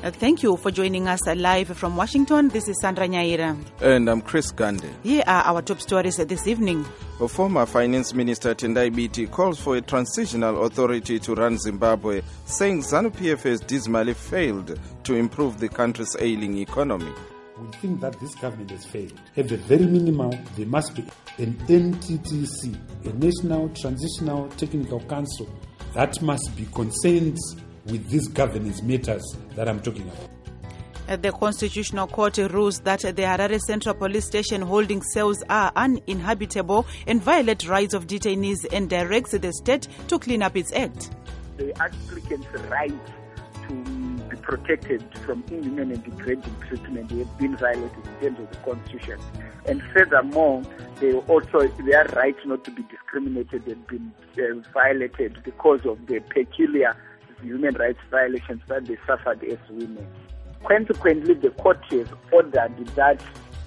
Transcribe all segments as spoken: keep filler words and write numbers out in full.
Uh, thank you for joining us uh, live from Washington. This is Sandra Nyaira. And I'm Chris Gande. Here are our top stories uh, this evening. A former Finance Minister Tendai Biti calls for a transitional authority to run Zimbabwe, saying ZANU-P F has dismally failed to improve the country's ailing economy. We think that this government has failed. At the very minimum, there must be an N T T C, a National Transitional Technical Council, that must be concerned with these governance matters that I'm talking about. Uh, the Constitutional Court rules that the Harare Central Police Station holding cells are uninhabitable and violate rights of detainees and directs the state to clean up its act. The applicant's right to be protected from inhuman and degrading treatment have been violated in terms of the Constitution. And furthermore, they also their right not to be discriminated has been uh, violated because of the peculiar human rights violations that they suffered as women. Consequently, the court has ordered that.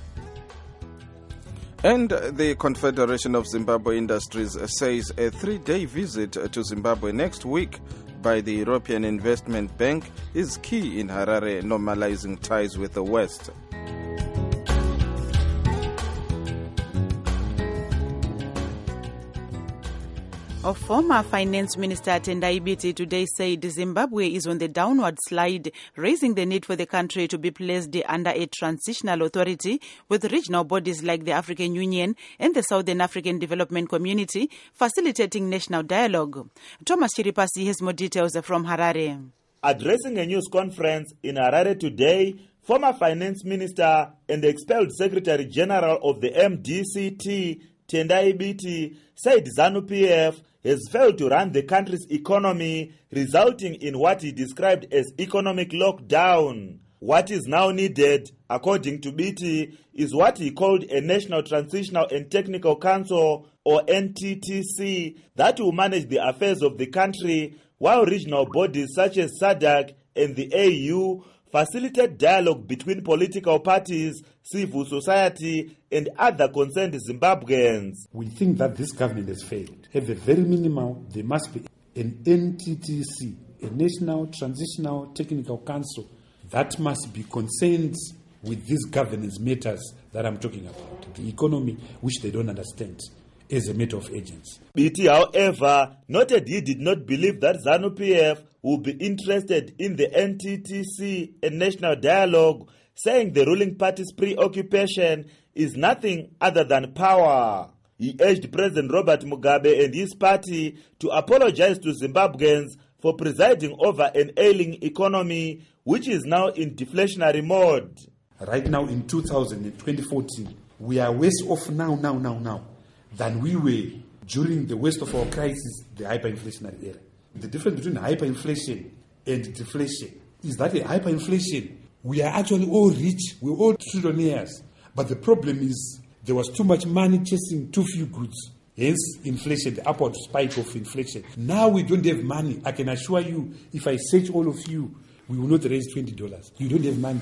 And the Confederation of Zimbabwe Industries says a three-day visit to Zimbabwe next week by the European Investment Bank is key in Harare normalizing ties with the West. A former Finance Minister Tendai Biti today said Zimbabwe is on the downward slide, raising the need for the country to be placed under a transitional authority with regional bodies like the African Union and the Southern African Development Community facilitating national dialogue. Thomas Chiripasi has more details from Harare. Addressing a news conference in Harare today, former Finance Minister and expelled Secretary General of the M D C T, Tendai Biti, said ZANU-P F has failed to run the country's economy, resulting in what he described as economic lockdown. What is now needed, according to Biti, is what he called a National Transitional and Technical Council, or N T T C, that will manage the affairs of the country, while regional bodies such as SADC and the A U facilitate dialogue between political parties, civil society, and other concerned Zimbabweans. We think that this government has failed. At the very minimum, there must be an N T T C, a National Transitional Technical Council, that must be concerned with these governance matters that I'm talking about, the economy, which they don't understand, as a matter of urgency. Biti, however, noted he did not believe that ZANU-P F would be interested in the N T T C and national dialogue, saying the ruling party's preoccupation is nothing other than power. He urged President Robert Mugabe and his party to apologize to Zimbabweans for presiding over an ailing economy which is now in deflationary mode. Right now in two thousand fourteen, we are worse off now, now, now, now, than we were during the worst of our crisis, the hyperinflationary era. The difference between hyperinflation and deflation is that in hyperinflation, we are actually all rich, we're all trillionaires. But the problem is there was too much money chasing too few goods. Hence inflation, the upward spike of inflation. Now we don't have money. I can assure you, if I search all of you, we will not raise twenty dollars. You don't have money.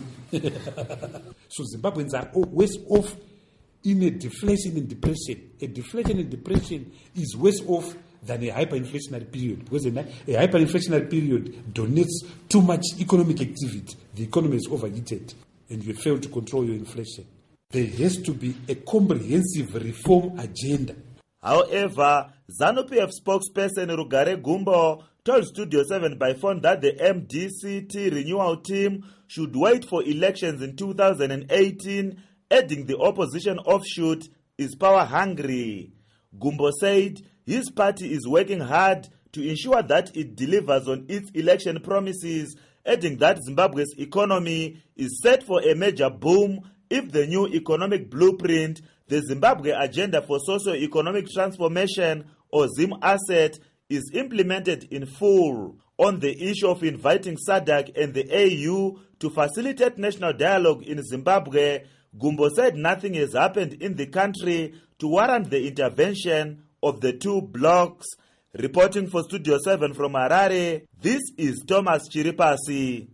So Zimbabweans are worse off in a deflation and depression. A deflation and depression is worse off than a hyperinflationary period, because a, a hyperinflationary period donates too much economic activity. The economy is overheated and you fail to control your inflation. There has to be a comprehensive reform agenda. However, ZANU-P F spokesperson Rugare Gumbo told Studio seven by phone that the M D C T renewal team should wait for elections in two thousand eighteen, adding the opposition offshoot is power hungry. Gumbo said his party is working hard to ensure that it delivers on its election promises, adding that Zimbabwe's economy is set for a major boom if the new economic blueprint, the Zimbabwe Agenda for Socio-Economic Transformation, or ZIM-ASSET, is implemented in full. On the issue of inviting SADC and the A U to facilitate national dialogue in Zimbabwe, Gumbo said nothing has happened in the country to warrant the intervention of the two blocs. Reporting for Studio seven from Harare, this is Thomas Chiripasi.